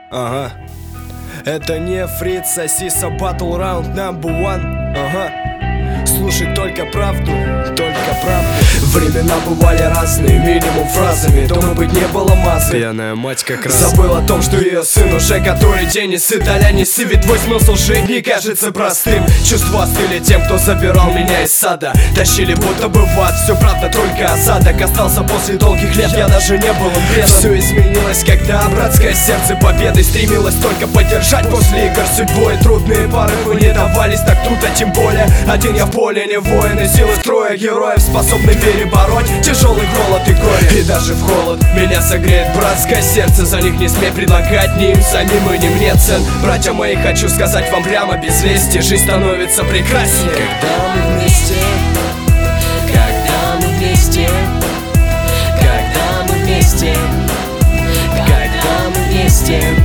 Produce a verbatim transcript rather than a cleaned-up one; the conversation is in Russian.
Ага. Это не Фриц, Сосиса, Battle Round number one. Ага. Слушай только правду, только правду. Времена бывали разные, минимум фразами. Дома быть не было массы. Пьяная мать как раз забыл о том, что ее сын уже который день не сыт. А-ля не сы, ведь твой смысл жизни кажется простым. Чувства остыли тем, кто забирал меня из сада. Тащили будто бы в ад, все правда, только осадок остался после долгих лет, я даже не был предан. Все изменилось, когда братское сердце победой стремилось только поддержать после игр судьбой. Трудные порывы не давались так круто, тем более один я в поле, не воин, и силы трое героев способны перебороть тяжелый голод и горе. И даже в холод меня согреет братское сердце. За них не смей предлагать ни им самим и ни мне цен. Братья мои, хочу сказать вам прямо без лести, жизнь становится прекраснее, когда мы вместе, когда мы вместе, когда мы вместе, когда мы вместе.